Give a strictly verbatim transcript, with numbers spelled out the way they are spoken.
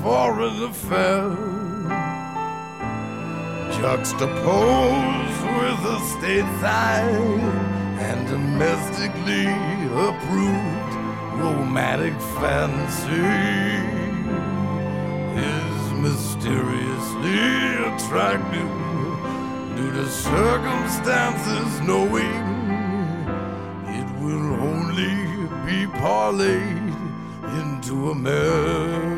foreign affair, juxtaposed with a stateside and domestically approved romantic fantasy is mysteriously attractive due to circumstances knowing it will only be parlayed into a marriage.